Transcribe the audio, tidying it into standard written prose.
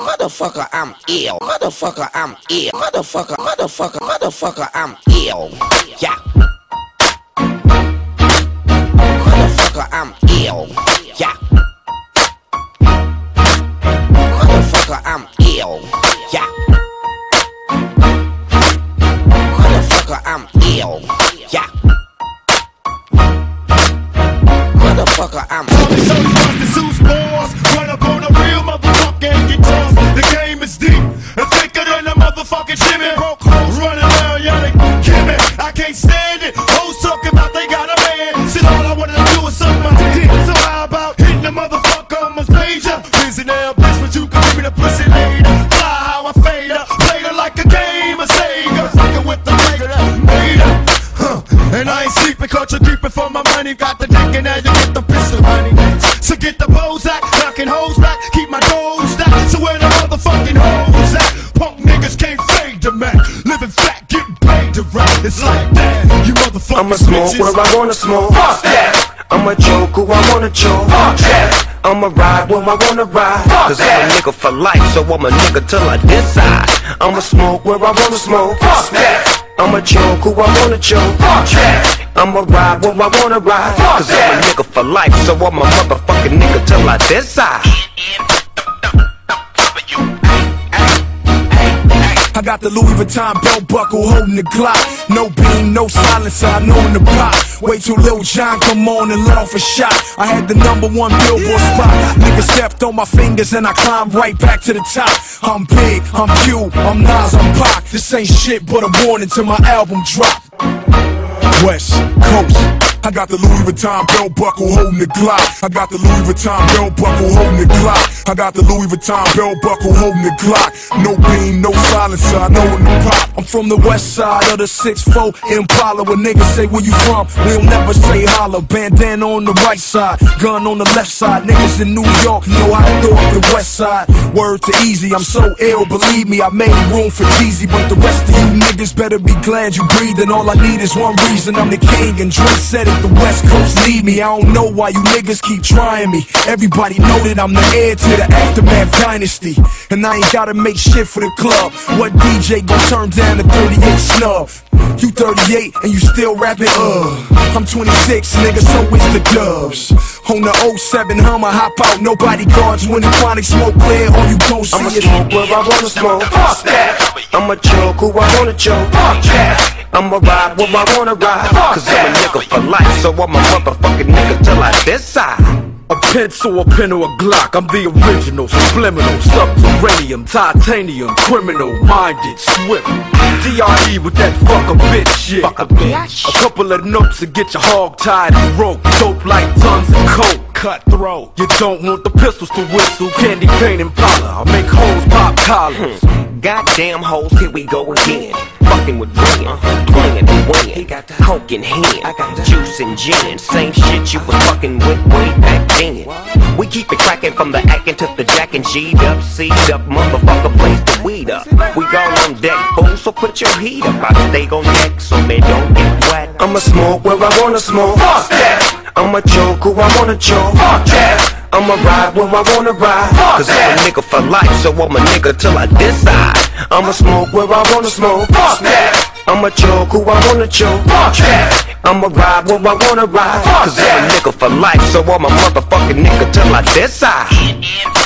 Motherfucker, I'm ill. Motherfucker, I'm ill. Motherfucker, I'm ill. Yeah. Motherfucker, I'm ill. Yeah. Motherfucker, I'm ill. Yeah. Motherfucker, I'm ill. Yeah. Motherfucker, I'm so fast the Zeus balls run up on a real motherfucker and get tossed. The game is deep and thicker than a motherfucking shimmy. Broke hoes running around yelling, Kimmy. I can't stand it. Hoes talking about they got a man. Shit, all I wanted to do is suck my dick. So how about hitting the motherfucker on my stage? Busy now, bitch, but you can give me the pussy later. Fly how I fade her, played her like a game of Sega. Fucking with the regular, made her. And I ain't sleeping, caught you creeping for my money. Got the dick and now you get the pistol, honey. So get the bows out, knocking hoes back, keep my doors stacked. So where the motherfucking hoes at? Punk niggas can't fade the Mac. Living fat, getting paid to rap. It's like that, you motherfuckers. I'ma smoke where I wanna smoke. Fuck that. I'ma choke who I wanna choke. Fuck that. I'ma ride where I wanna ride. Cause I'm a nigga for life, so I'm a nigga till I decide. I'ma smoke where I wanna smoke. Fuck that. I'ma choke who I wanna choke. Fuck that. I'ma ride where I wanna ride. Cause I'm a nigga for life, so I'm a motherfucking nigga till I decide. I got the Louis Vuitton belt buckle holding the Glock. No beam, no silencer, I know in the pop. Wait till Lil Jon come on and let off a shot. I had the #1 Billboard spot. Niggas stepped on my fingers and I climbed right back to the top. I'm big, I'm Cube, I'm Nas, I'm Pac. This ain't shit but a warning till my album drop. West Coast. I got the Louis Vuitton belt buckle holding the Glock. I got the Louis Vuitton belt buckle holding the Glock. I got the Louis Vuitton belt buckle holding the Glock. No beam, no silencer, I know in the pop. I'm from the west side of the 6'4 Impala. When niggas say where you from, we'll never say holla. Bandana on the right side, gun on the left side. Niggas in New York know how to throw up the west side. Word to Easy, I'm so ill, believe me, I made room for Jeezy. But the rest of you niggas better be glad you breathing. All I need is one reason, I'm the king, and Dre said it. The West Coast need me. I don't know why you niggas keep trying me. Everybody know that I'm the heir to the Aftermath dynasty, and I ain't gotta make shit for the club. What DJ gon' turn down the 38 snub? You 38 and you still rapping, I'm 26, nigga, so is the Dubs. On the 07 Hummer, hop out, nobody guards when the chronic smoke clear. All you gon' see I'ma is smoke where I wanna smoke. Fuck that. I'ma choke who I wanna choke. Fuck that. I'ma ride where I wanna ride. Cause I'm a nigga for life, so I'm a motherfucking nigga till I decide. A pencil, a pen, or a Glock. I'm the original, subliminal, subterranean, titanium, criminal, minded, swift. DRE with that fuck a bitch shit. fuck a bitch. A couple of notes to get your hog tied and rope. Dope like tons of coke. Cutthroat. You don't want the pistols to whistle. Candy cane and Impala. I make hoes pop collars. Goddamn hoes, here we go again. Fucking with Brian, playing and winning. He got the coke in hand, I got the juice and gin. Same shit you was fucking with way back then. We keep it cracking from the acting to the jacking. G'd up, C'd up, motherfucker, blaze the weed up. We all on deck, fool, so put your heat up. I stay on deck so they don't get wet. I'ma smoke where I wanna smoke. Fuck that. I'ma choke who I wanna choke. Fuck that. I'ma ride where I wanna ride. Cause I'm a nigga for life, so I'm a nigga till I decide. I'ma smoke where I wanna smoke. Fuck that. I'ma choke who I wanna choke. Fuck that. I'ma ride where I wanna ride. Cause I'm a nigga for life, so I'm a motherfucking nigga till I decide.